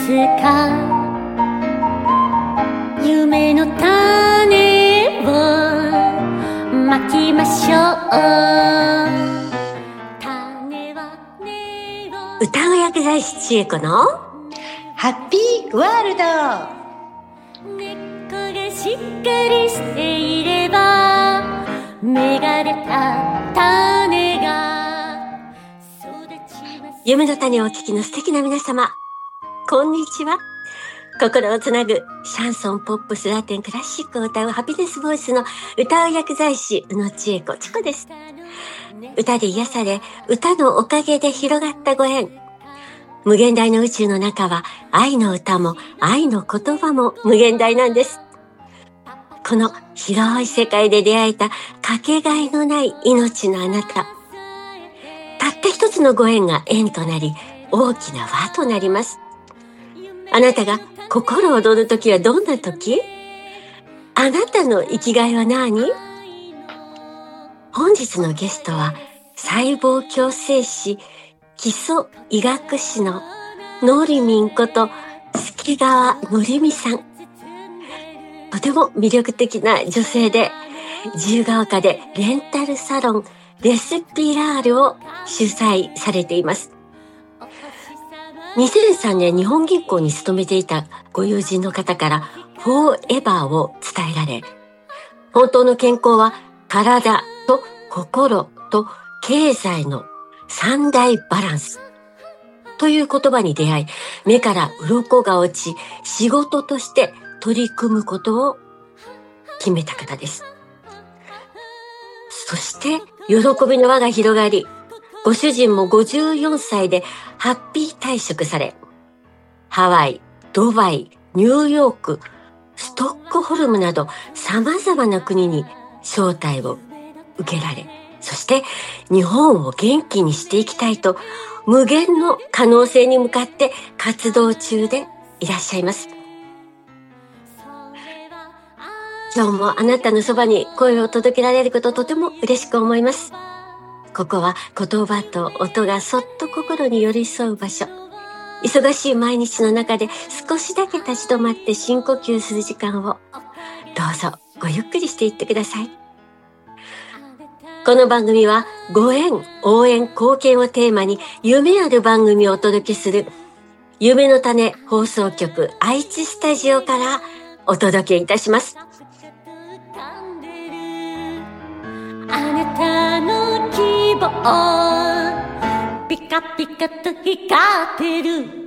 か夢の種をまきましょう。 歌う薬剤師千恵子のハッピーワールド。 根っこがしっかりしていれば芽が出た種が育ちます。 夢の種をお聞きの素敵な皆様、こんにちは。心をつなぐシャンソン、ポップス、ラテン、クラシックを歌うハピネスボイスの歌う薬剤師宇野千恵子千子です。歌で癒され、歌のおかげで広がったご縁。無限大の宇宙の中は愛の歌も愛の言葉も無限大なんです。この広い世界で出会えたかけがえのない命のあなた。たった一つのご縁が縁となり、大きな輪となります。あなたが心躍るときはどんなとき？あなたの生きがいは何？本日のゲストは細胞共生士、基礎医学士ののりみんこと助川のりみさん。とても魅力的な女性で、自由が丘でレンタルサロンレスピラールを主催されています。2003年日本銀行に勤めていたご友人の方からフォーエバーを伝えられ、本当の健康は体と心と経済の三大バランスという言葉に出会い、目から鱗が落ち、仕事として取り組むことを決めた方です。そして喜びの輪が広がり、ご主人も54歳でハッピー退職され、ハワイ、ドバイ、ニューヨーク、ストックホルムなど様々な国に招待を受けられ、そして日本を元気にしていきたいと無限の可能性に向かって活動中でいらっしゃいます。今日もあなたのそばに声を届けられることをとても嬉しく思います。ここは言葉と音がそっと心に寄り添う場所。忙しい毎日の中で少しだけ立ち止まって深呼吸する時間をどうぞごゆっくりしていってください。この番組はご縁、応援、貢献をテーマに夢ある番組をお届けする夢の種放送局愛知スタジオからお届けいたします。 あなたの希望ピカピカと光ってる。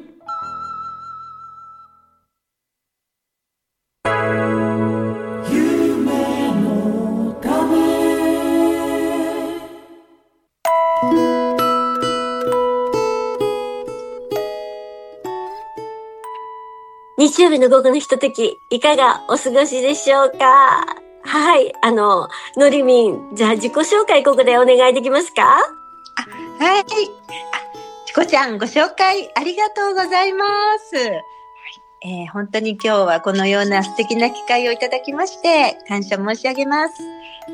日曜日の午後のひととき、いかがお過ごしでしょうか？はい、のりみん、じゃあ自己紹介ここでお願いできますか？ はい。チコちゃん、ご紹介ありがとうございます。本当に今日はこのような素敵な機会をいただきまして感謝申し上げます。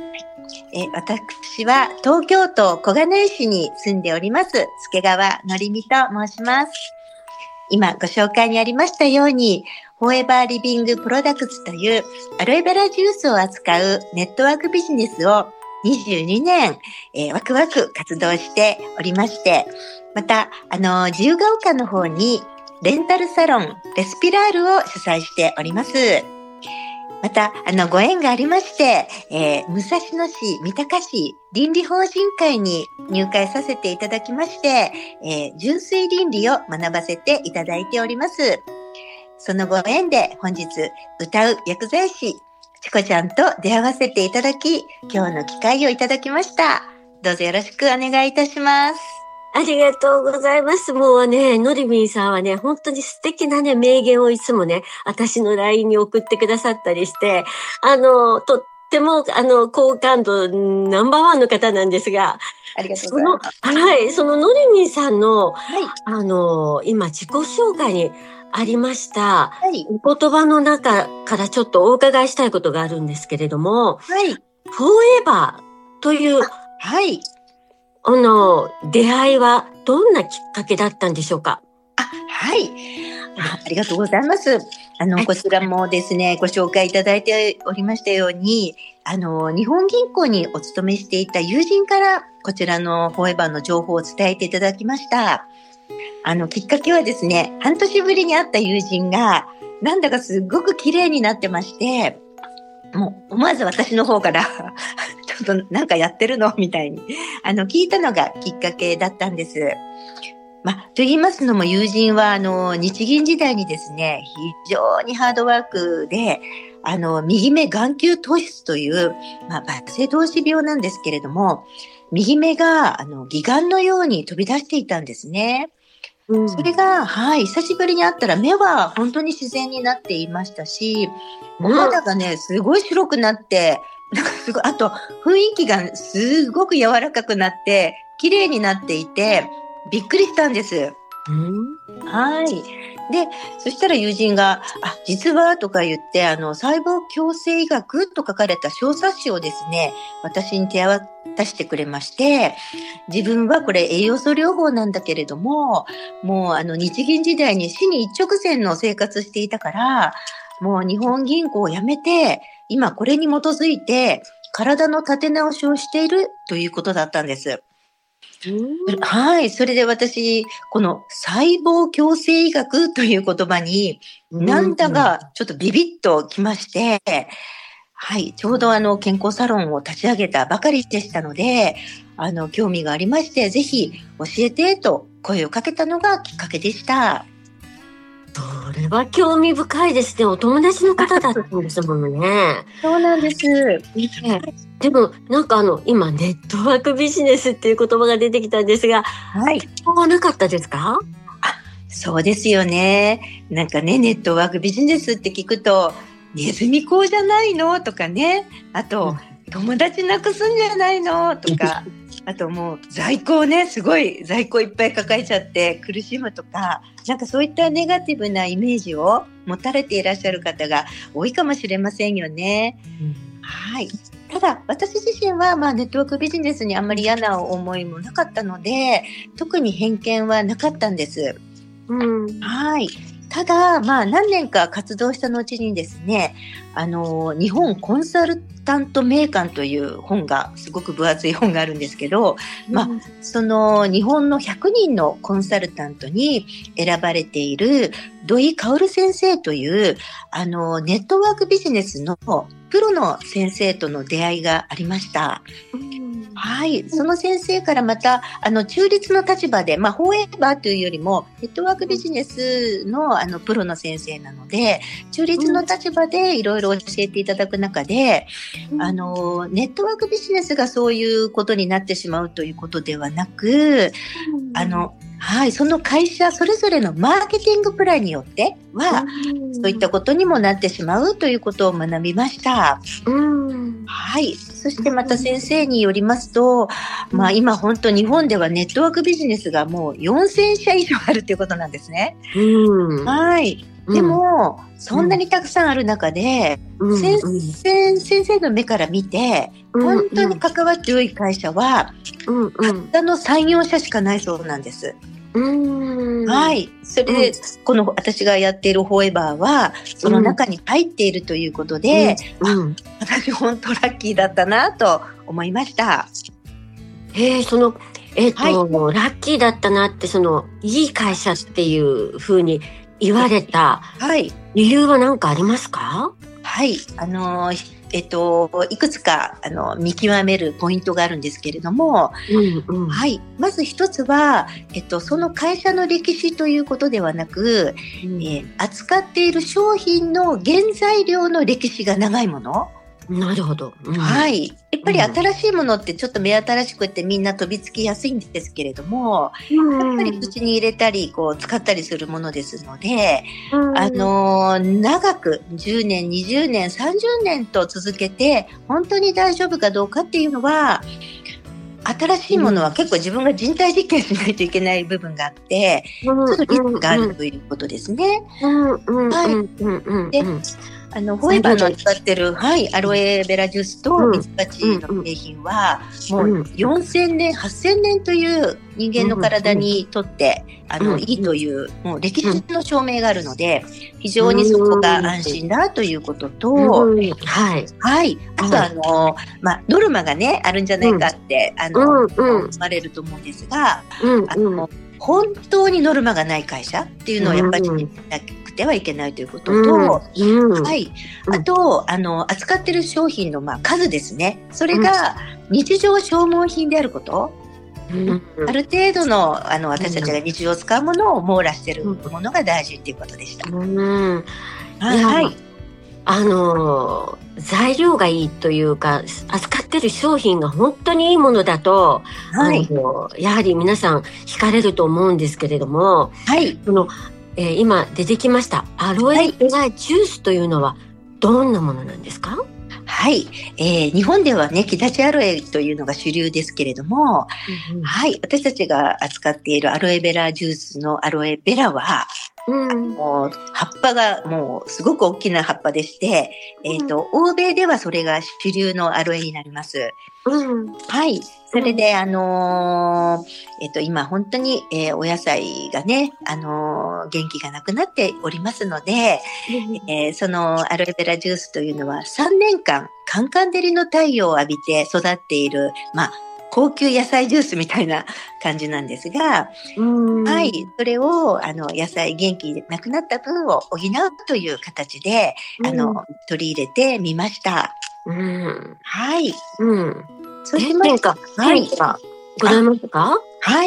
私は東京都小金井市に住んでおります助川のりみと申します。今ご紹介にありましたように、フォーエバーリビングプロダクツというアロエベラジュースを扱うネットワークビジネスを22年、ワクワク活動しておりまして、また、自由が丘の方にレンタルサロンレスピラールを主催しております。また、ご縁がありまして、武蔵野市、三鷹市倫理法人会に入会させていただきまして、純粋倫理を学ばせていただいております。そのご縁で本日歌う薬剤師チコちゃんと出会わせていただき、今日の機会をいただきました。どうぞよろしくお願いいたします。 ありがとうございます。もうね、のりみんさんはね、本当に素敵なね、名言をいつもね、私の LINE に送ってくださったりして、とっても、好感度ナンバーワンの方なんですが、 ありがとうございます。 はい、そののりみんさんの、 はい、 今自己紹介にありました、 はい、 お言葉の中からちょっとお伺いしたいことがあるんですけれども、 はい、 フォーエバーという、 はい、 出会いはどんなきっかけだったんでしょうか？ はい。 ありがとうございます。こちらもですね、ご紹介いただいておりましたように、日本銀行にお勤めしていた友人から、こちらのフォーエバーの情報を伝えていただきました。きっかけはですね、半年ぶりに会った友人が、なんだかすごく綺麗になってまして、もう思わず私の方からちょっとなんかやってるのみたいに聞いたのがきっかけだったんです。と言いますのも、友人は日銀時代にですね、非常にハードワークで右目眼球突出という、バセドウシ病なんですけれども、右目が義眼のように飛び出していたんですね。それが、久しぶりに会ったら目は本当に自然になっていましたし、お肌がね、すごい白くなって、なんかすごい、あと雰囲気がすごく柔らかくなって、綺麗になっていて、びっくりしたんです。はい。で、そしたら友人が、実はとか言って、細胞共生医学と書かれた小冊子をですね、私に手渡してくれまして、自分はこれ栄養素療法なんだけれども、もう日銀時代に死に一直線の生活していたから、もう日本銀行を辞めて、今これに基づいて体の立て直しをしているということだったんです。はい。それで私、この細胞共生医学という言葉に、なんだかちょっとビビッときまして、はい。ちょうど健康サロンを立ち上げたばかりでしたので、興味がありまして、ぜひ教えてと声をかけたのがきっかけでした。 それは興味深いですね。お友達の方だったんですもんね。 そうなんです。 でもなんか今ネットワークビジネスっていう言葉が出てきたんですが、はなかったですか？ そうですよね。なんかね、ネットワークビジネスって聞くと、ネズミ講じゃないのとかね。あと、友達なくすんじゃないのとか。あともう在庫をね、すごい在庫いっぱい抱えちゃって苦しむとか、なんかそういったネガティブなイメージを持たれていらっしゃる方が多いかもしれませんよね。はい。ただ私自身はネットワークビジネスにあんまり嫌な思いもなかったので、特に偏見はなかったんです。はい。ただ、何年か活動した後にですね、日本コンサルタント名鑑という本が、すごく分厚い本があるんですけど、その日本の100人のコンサルタントに選ばれている土井薫先生という、ネットワークビジネスのプロの先生との出会いがありました。はい。その先生からまた、中立の立場で、フォーエバーというよりも、ネットワークビジネスの、プロの先生なので、中立の立場でいろいろ教えていただく中で、ネットワークビジネスがそういうことになってしまうということではなく、はい、その会社それぞれのマーケティングプランによっては、そういったことにもなってしまうということを学びました。はい。そしてまた先生によりますと、今本当日本ではネットワークビジネスがもう4000社以上あるということなんですね。はい。でも、そんなにたくさんある中で、先生の目から見て、本当に関わって良い会社は、たったの3、4社しかないそうなんです。はい。それで、この私がやっているフォーエバーは、その中に入っているということで、私本当ラッキーだったなと思いました。 ラッキーだったなって、いい会社っていう風に言われた理由は何かありますか？ はい。いくつか見極めるポイントがあるんですけれども、はい。まず一つは、その会社の歴史ということではなく、扱っている商品の原材料の歴史が長いもの。 なるほど。 はい。やっぱり新しいものってちょっと目新しくてみんな飛びつきやすいんですけれども、やっぱり口に入れたり使ったりするものですので、長く10年、20年、30年と続けて本当に大丈夫かどうかっていうのは、新しいものは結構自分が人体実験しないといけない部分があって、ちょっとリスクがあるということですね。はい。で、 フォーエバーの使ってる、はい、アロエベラジュースとミツバチの製品は、もう4000年、8000年という人間の体にとって、いいという、もう歴史の証明があるので、非常にそこが安心だということと、はい。はい。あとノルマがね、あるんじゃないかって、思われると思うんですが、本当にノルマがない会社っていうのをやっぱりなくてはいけないということと、はい。あと、扱ってる商品の数ですね。それが日常消耗品であること。ある程度の私たちが日常使うものを網羅しているものが大事っていうことでした。はい。 材料がいいというか、扱ってる商品が本当にいいものだと、はい、やはり皆さん惹かれると思うんですけれども、はい。今出てきましたアロエベラジュースというのはどんなものなんですか？ はい、日本ではね、木立アロエというのが主流ですけれども、はい、私たちが扱っているアロエベラジュースのアロエベラは、もう葉っぱがもうすごく大きな葉っぱでして、欧米ではそれが主流のアロエになります。はい。それで、今本当に、お野菜がね、元気がなくなっておりますので、そのアロエベラジュースというのは3年間、カンカン照りの太陽を浴びて育っている、高級野菜ジュースみたいな感じなんですが、はい。それを、野菜元気なくなった分を補うという形で、取り入れてみました。はい。 そうしましたら、はい。ございますか？ はい。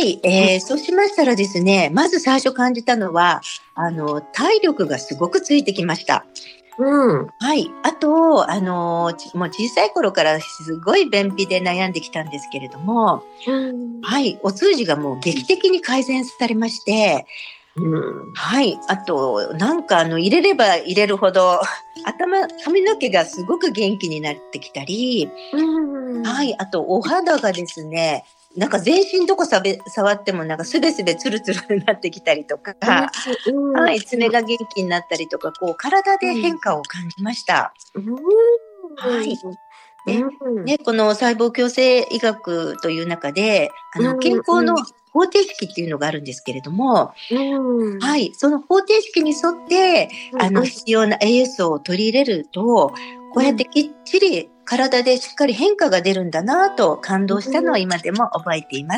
そうしましたらですね、まず最初感じたのは、体力がすごくついてきました。はい。あと、もう小さい頃からすごい便秘で悩んできたんですけれども、はい。お通じがもう劇的に改善されまして、はい。あと、入れれば入れるほど、髪の毛がすごく元気になってきたり、はい。あと、お肌がですね、全身どこ触ってもすべすべツルツルになってきたりとか、はい。爪が元気になったりとか、体で変化を感じました。はい。で、この細胞共生医学という中で、健康の方程式っていうのがあるんですけれども、はい。その方程式に沿って、必要な栄養素を取り入れると、こうやってきっちり体でしっかり変化が出るんだなと感動したのを今でも覚えています。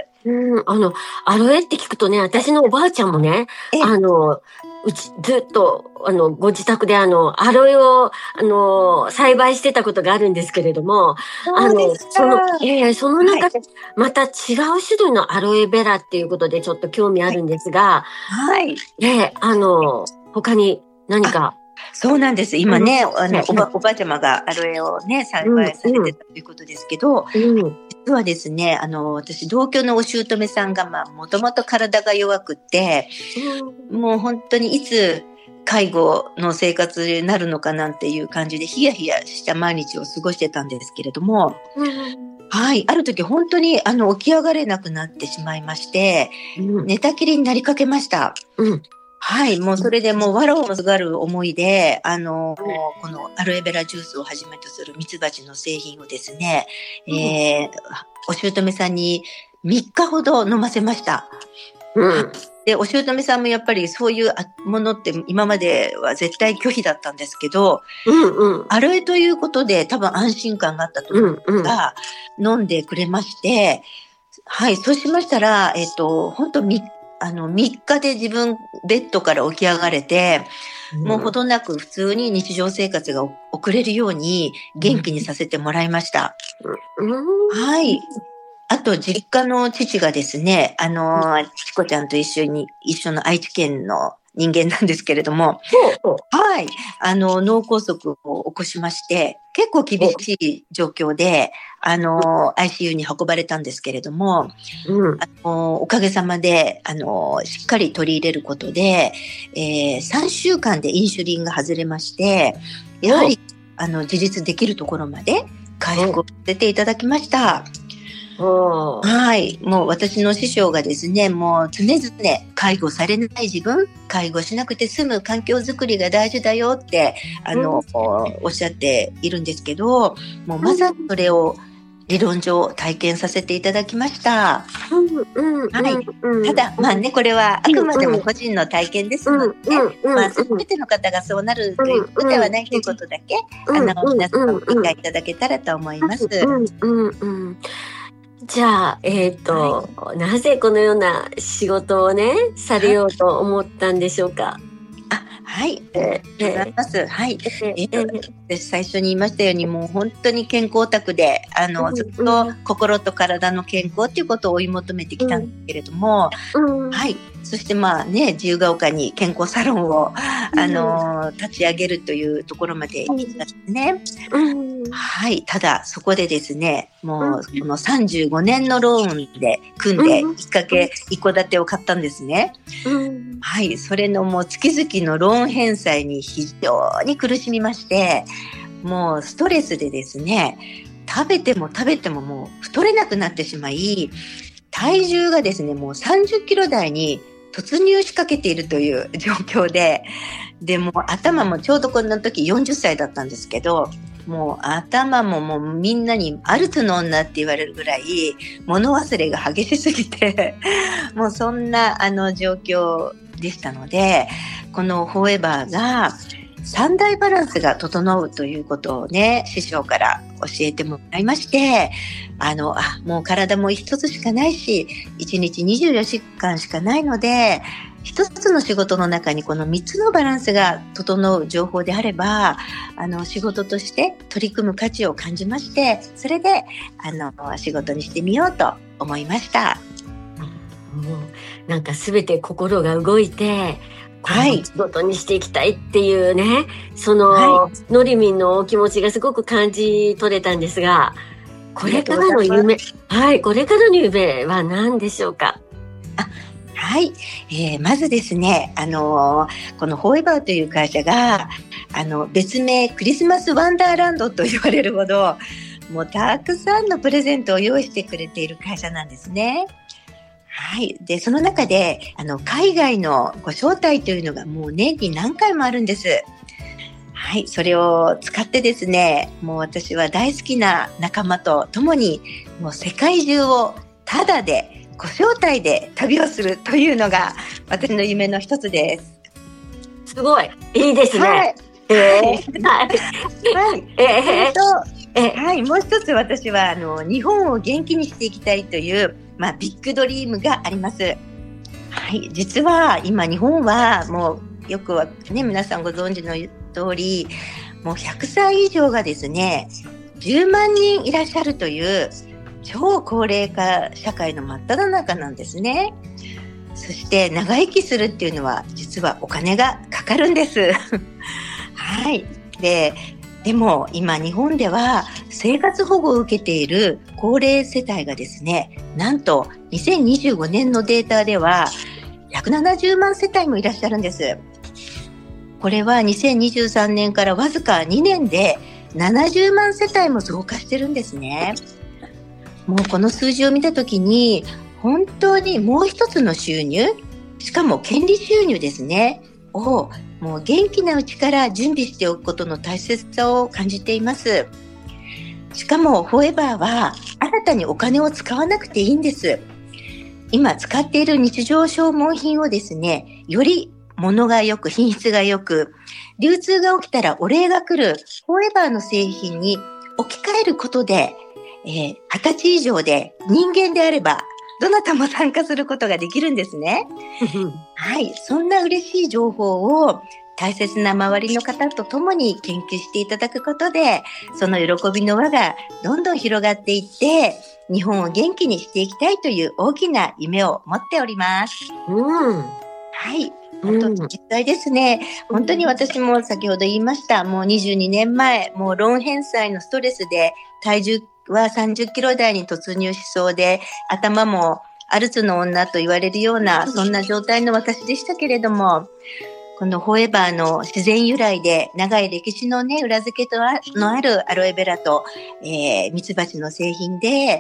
アロエって聞くとね、私のおばあちゃんもね、うちずっとご自宅でアロエを栽培してたことがあるんですけれども、その中でまた違う種類のアロエベラっていうことでちょっと興味あるんですが、はい。他に何か。 そうなんです。今ね、おばあちゃまがアロエをね、栽培されてたということですけど、実はですね、私、同居のお姑さんが、もともと体が弱くって、もう本当にいつ介護の生活になるのかなんていう感じで、ヒヤヒヤした毎日を過ごしてたんですけれども、はい、ある時本当に起き上がれなくなってしまいまして、寝たきりになりかけました。はい。もうそれでもう藁をもすがる思いで、このアロエベラジュースをはじめとするミツバチの製品をですね、お姑さんに3日ほど飲ませました。で、お姑さんもやっぱりそういうものって今までは絶対拒否だったんですけど、アロエということで多分安心感があったと思うんですが、飲んでくれまして、はい。そうしましたら、本当3日で自分ベッドから起き上がれて、もうほどなく普通に日常生活が送れるように元気にさせてもらいました。はい。あと、実家の父がですね、チコちゃんと一緒の愛知県の人間なんですけれども、はい。脳梗塞を起こしまして、結構厳しい状況で、ICU に運ばれたんですけれども、おかげさまで、しっかり取り入れることで、3週間でインシュリンが外れまして、やはり、自立できるところまで回復をさせていただきました。 はい。もう私の師匠がですね、もう常々介護されない自分、介護しなくて済む環境づくりが大事だよって、おっしゃっているんですけど、もうまさにそれを理論上体験させていただきました。はい。ただ、まあね、これはあくまでも個人の体験ですので、まあ、すべての方がそうなるということではないということだけ、皆さん理解いただけたらと思います。 じゃあ、なぜこのような仕事をね、されようと思ったんでしょうか。 はい。ありがとうございます。はい。私最初に言いましたように、もう本当に健康オタクで、ずっと心と体の健康っていうことを追い求めてきたんですけれども、はい。そしてまあね、自由が丘に健康サロンを、立ち上げるというところまで行ったんですね。はい。ただ、そこでですね、もう、この35年のローンで組んで、一戸建てを買ったんですね。はい。それのもう月々のローン返済に非常に苦しみまして、もうストレスでですね、食べてももう太れなくなってしまい、体重がですね、もう30キロ台に突入しかけているという状況で、で、もう頭もちょうどこんな時40歳だったんですけど、もう頭ももうみんなにアルツの女って言われるぐらい物忘れが激しすぎてもうそんな状況でしたので、このフォーエバーが三大バランスが整うということをね、師匠から教えてもらいまして、もう体も一つしかないし、1日24時間しかないので、一つの仕事の中にこの3つのバランスが整う情報であれば、仕事として取り組む価値を感じまして、それで、仕事にしてみようと思いました。 もう、なんか全て心が動いて、はい。仕事にしていきたいっていうね、のりみんのお気持ちがすごく感じ取れたんですが、これからの夢は何でしょうか？ はい。まずですね、このフォーエバーという会社が、別名クリスマスワンダーランドと言われるほど、もうたくさんのプレゼントを用意してくれている会社なんですね。はい。で、その中で、海外のご招待というのがもう年に何回もあるんです。はい。それを使ってですね、もう私は大好きな仲間と共に、もう世界中をタダで、ご招待で旅をするというのが私の夢の一つです。 すごい。いいですね。はい。 はい。もう一つ私は、日本を元気にしていきたいという、ビッグドリームがあります。はい。実は今日本はもうよくはね、皆さんご存知の通り、もう100歳以上がですね、10万人いらっしゃるという超高齢化社会の真っ只中なんですね。そして長生きするっていうのは実はお金がかかるんです。はい。でも今日本では生活保護を受けている高齢世帯がですね、なんと2025年のデータでは170万世帯もいらっしゃるんです。これは2023年からわずか2年で70万世帯も増加してるんですね。もうこの数字を見たときに本当にもう一つの収入、しかも権利収入ですね、をもう元気なうちから準備しておくことの大切さを感じています。しかもフォーエバーは新たにお金を使わなくていいんです。今使っている日常消耗品をですね、より物が良く品質が良く、流通が起きたらお礼が来るフォーエバーの製品に置き換えることで、20歳以上で人間であればどなたも参加することができるんですね。はい、そんな嬉しい情報を大切な周りの方と共に研究していただくことで、その喜びの輪がどんどん広がっていって、日本を元気にしていきたいという大きな夢を持っております。はい。実際ですね、本当に私も先ほど言いました、もう22年前、もうローン返済のストレスで体重は30キロ台に突入しそうで、頭もアルツの女と言われるような、そんな状態の私でしたけれども、このフォーエバーの自然由来で長い歴史のね、裏付けのあるアロエベラと、ミツバチの製品で、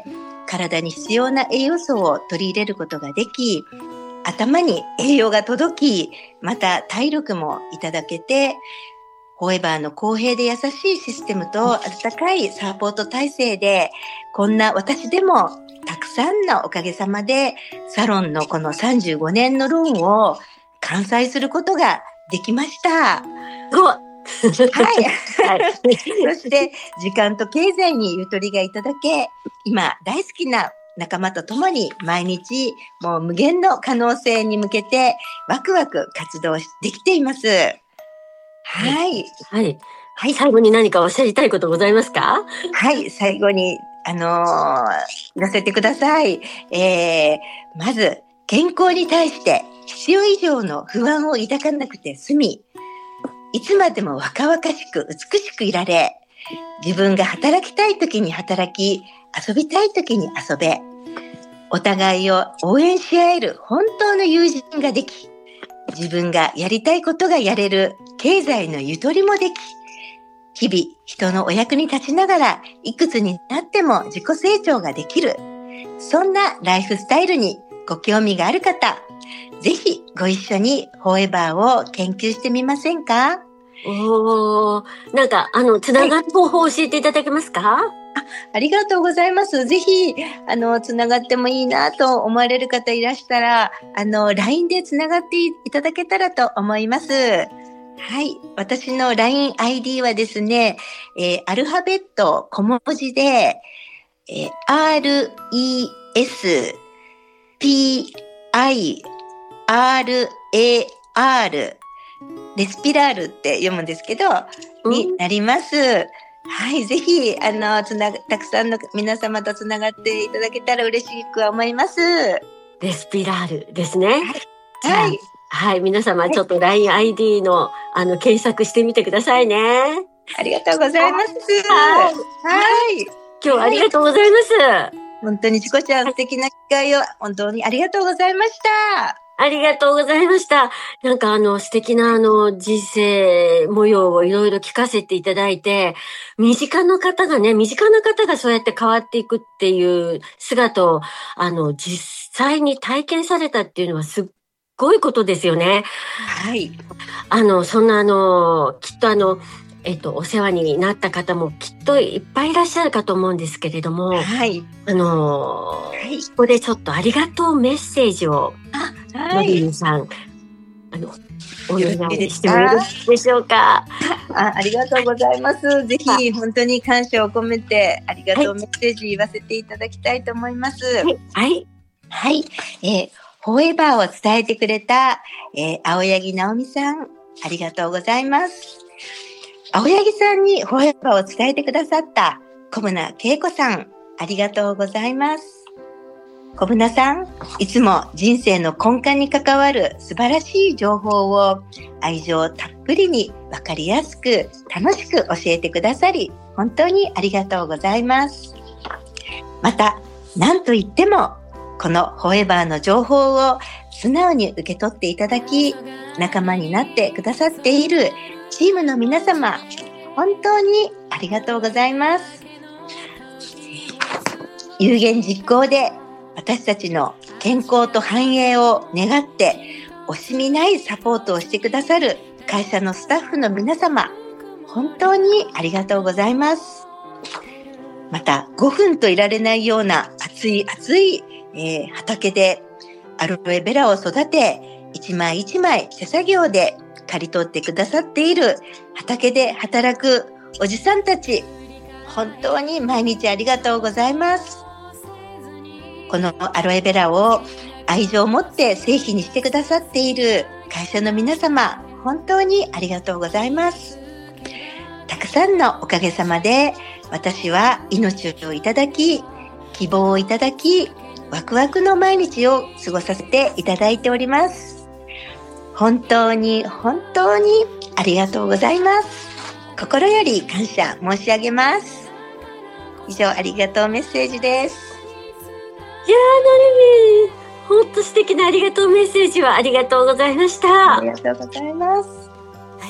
体に必要な栄養素を取り入れることができ、頭に栄養が届き、また体力もいただけて、フォーエバーの公平で優しいシステムと温かいサポート体制で、こんな私でもたくさんのおかげさまでサロンのこの35年のローンを完済することができました。 はい。 そして時間と経済にゆとりがいただけ、今大好きな仲間と共に毎日もう無限の可能性に向けてワクワク活動できています。はい。 はい。はい。最後に何かおっしゃりたいことございますか？ はい。最後に、言わせてください。まず、健康に対して必要以上の不安を抱かなくて済み、いつまでも若々しく美しくいられ、自分が働きたい時に働き、遊びたい時に遊べ、お互いを応援し合える本当の友人ができ、自分がやりたいことがやれる経済のゆとりもでき、日々人のお役に立ちながらいくつになっても自己成長ができる、そんなライフスタイルにご興味がある方、ぜひご一緒にフォーエバーを研究してみませんか？ なんかつながる方法を教えていただけますか？ ありがとうございます。ぜひ、つながってもいいなと思われる方いらしたら、LINE でつながっていただけたらと思います。はい。私の LINE ID はですね、アルファベット小文字で、RESPIRAR、レスピラールって読むんですけど、になります。はい。ぜひ、たくさんの皆様とつながっていただけたら嬉しく思います。 レスピラールですね。 はい。 はい。皆様、ちょっと LINE ID の、検索してみてくださいね。 ありがとうございます。 はい。今日はありがとうございます。 本当にチコちゃん、素敵な機会を本当にありがとうございました。 ありがとうございました。なんか素敵な人生模様をいろいろ聞かせていただいて、身近な方がそうやって変わっていくっていう姿を、実際に体験されたっていうのはすっごいことですよね。 はい。 そんなきっとお世話になった方もきっといっぱいいらっしゃるかと思うんですけれども、 はい。 ここでちょっとありがとうメッセージを、のりみさん、お願いしてもいいでしょうか。 ありがとうございます。ぜひ本当に感謝を込めてありがとうメッセージ言わせていただきたいと思います。 はい。 はい。フォーエバーを伝えてくれた、青柳直美さん、ありがとうございます。青柳さんにフォーエバーを伝えてくださった小舟恵子さん、ありがとうございます。小舟さん、いつも人生の根幹に関わる素晴らしい情報を愛情たっぷりに分かりやすく楽しく教えてくださり、本当にありがとうございます。また、何と言っても、このフォーエバーの情報を素直に受け取っていただき、仲間になってくださっているチームの皆様、本当にありがとうございます。有言実行で私たちの健康と繁栄を願って惜しみないサポートをしてくださる会社のスタッフの皆様、本当にありがとうございます。また5分といられないような暑い、畑でアロエベラを育て、一枚一枚手作業で刈り取ってくださっている畑で働くおじさんたち、本当に毎日ありがとうございます。このアロエベラを愛情を持って製品にしてくださっている会社の皆様、本当にありがとうございます。たくさんのおかげさまで私は命をいただき、希望をいただき、ワクワクの毎日を過ごさせていただいております。本当に本当にありがとうございます。心より感謝申し上げます。以上、ありがとうメッセージです。 いやー、のりみ、ほんと素敵なありがとうメッセージをありがとうございました。 ありがとうございます。 はい。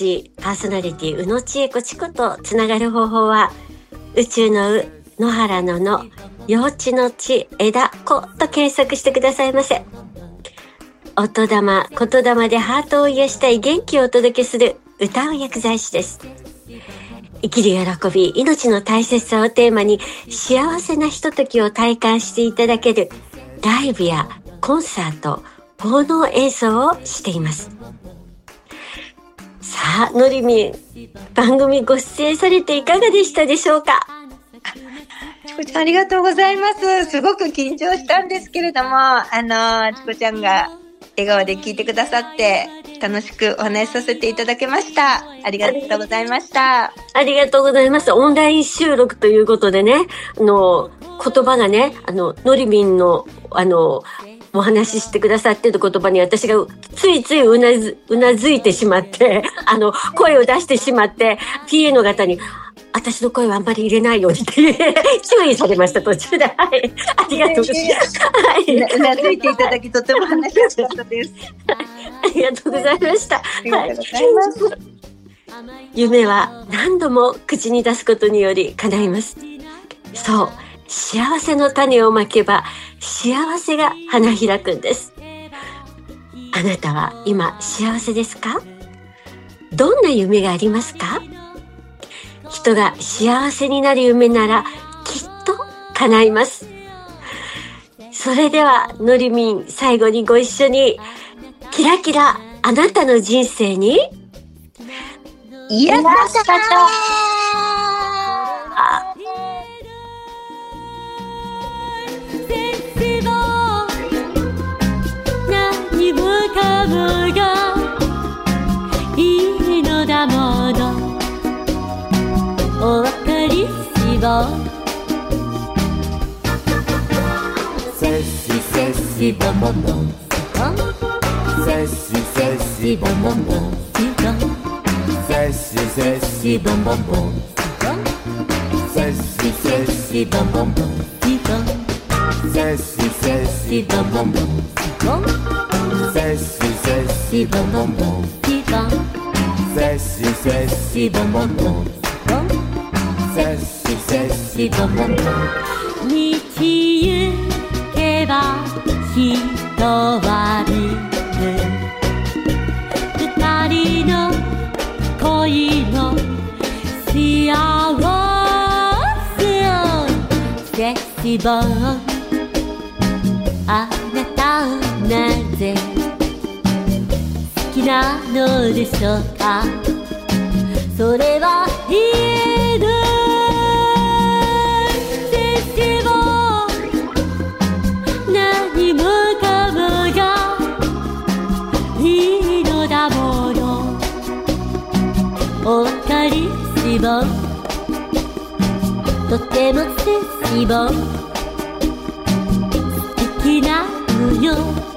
私パーソナリティ宇野千恵子チコとつながる方法は、宇宙の野原の幼稚の地枝子と検索してくださいませ。音玉言霊でハートを癒したい元気をお届けする歌う薬剤師です。生きる喜び、命の大切さをテーマに幸せなひとときを体感していただけるライブやコンサート、奉納演奏をしています。さあ、のりみん、番組ご出演されていかがでしたでしょうか？ チコちゃんありがとうございます。すごく緊張したんですけれども、チコちゃんが笑顔で聞いてくださって楽しくお話しさせていただきました。ありがとうございました。 ありがとうございます。オンライン収録ということでね、言葉がね、のりみんのお話ししてくださっている言葉に私がついついうなずいてしまって声を出してしまって PA の方に私の声はあんまり入れないようにって注意されました、途中で。はい、ありがとうございます。はい、 うなずいていただきとても話しやすかったです。 ありがとうございました。 ありがとうございます。 夢は何度も口に出すことにより叶います。そう、幸せの種をまけば幸せが花開くんです。あなたは今幸せですか？どんな夢がありますか？人が幸せになる夢ならきっと叶います。それではのりみん、最後にご一緒にキラキラあなたの人生にいらっしゃった何もかもがいいのだもの、お分かりしぼせしせしぼぼぼせしせしぼぼぼせしせしぼぼぼせしせしぼぼぼせしせしぼぼぼせしせしぼぼぼせしせしぼぼぼせしせしぼぼぼ道行けば人は見る二人の恋の幸せをセシボン、あなたなぜ好きなのでしょうか？それは言えないでしょう。何もかもがいいのだもの、お分かりしぼ、とてもセシボ、素敵なのよ、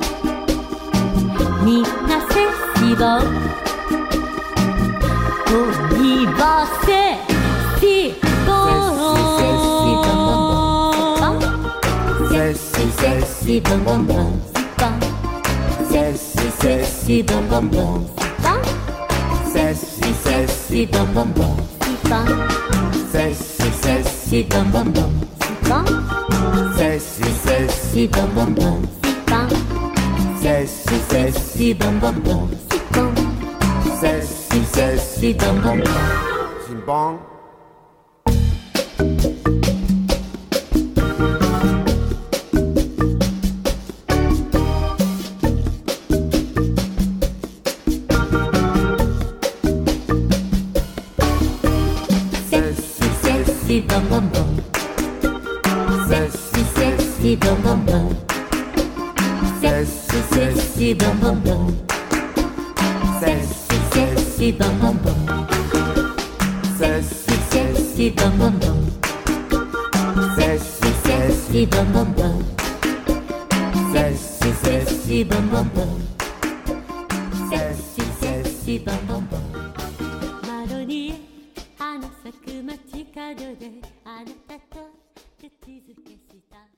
みんなセシボ、恋はセシボ、セシセシボンボンボン、セシセシボンボンボン、セシセシボンボンボン、セシセシボンボンボン、セシセシボンボンボン、セシセシボンボンボン、セシセシボンボンボン、シンボン。シボンボンボン、セシセシボンボンボン、セシセシボンボンボン、セシセシボンボンボン、セシセシボンボンボン、セシセシボンボンボン、セシセシボンボンボン、セシセシボンボンボン、窓に花咲く街角であなたと手続けした